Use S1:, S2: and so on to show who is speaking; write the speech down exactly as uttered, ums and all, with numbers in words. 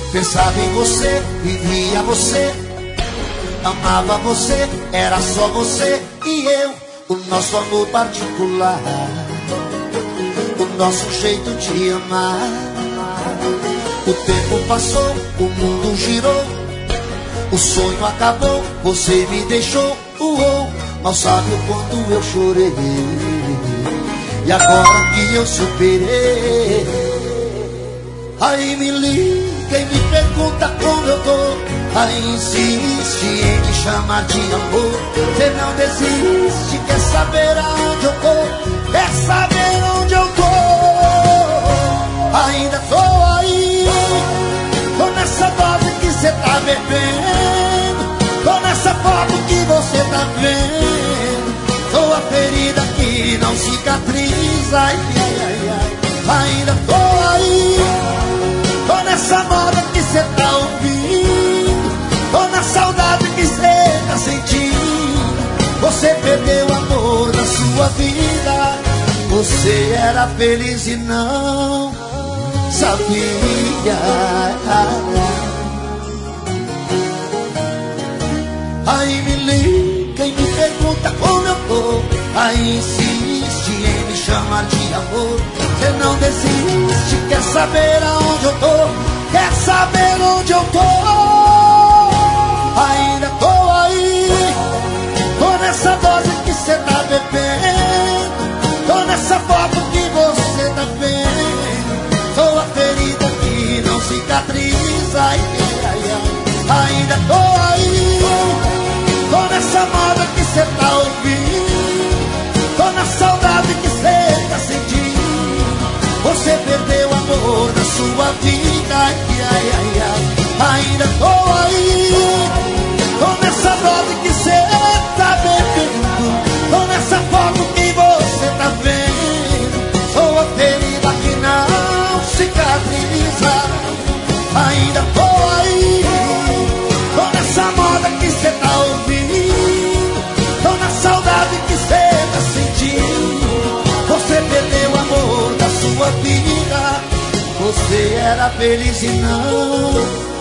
S1: Pensava em você, vivia você, amava você, era só você e eu. O nosso amor particular, o nosso jeito de amar. O tempo passou, o mundo girou, o sonho acabou, você me deixou. Uou, mal sabe o quanto eu chorei. E agora que eu superei, aí me liga e me pergunta como eu tô. Aí insiste em me chamar de amor. Você não desiste, quer saber aonde eu tô, quer saber onde eu tô. Ainda tô aí, tô nessa dose que cê tá bebendo, tô nessa foto que você tá vendo, tô a ferida que não cicatriza. Ai, ai, ai, ai. Ainda tô aí, tô nessa moda que cê tá ouvindo, tô na saudade que cê tá sentindo. Você perdeu o amor da sua vida, você era feliz e não sabia. Aí me liga e me pergunta como eu tô, aí insiste em me chamar de amor. Você não desiste, quer saber aonde eu tô, quer saber onde eu tô. Ainda tô aí, tô nessa dose que cê tá bebendo, tô nessa foto que você tá vendo, tô a ferida que não cicatriza. Ai, ai, ai. Ainda tô aí, tô nessa moda que cê tá ouvindo, tô na saudade que cê tá sentindo. Você perdeu o amor da sua vida. Ai, ai, ai, ai. Ainda tô aí, tô nessa dose que cê tá bebendo, tô nessa foto que você tá vendo, sou a ferida que não cicatriza. Ainda tô aí, tô nessa moda que cê tá ouvindo, tô na saudade que cê tá sentindo. Você perdeu o amor da sua vida, você era feliz e não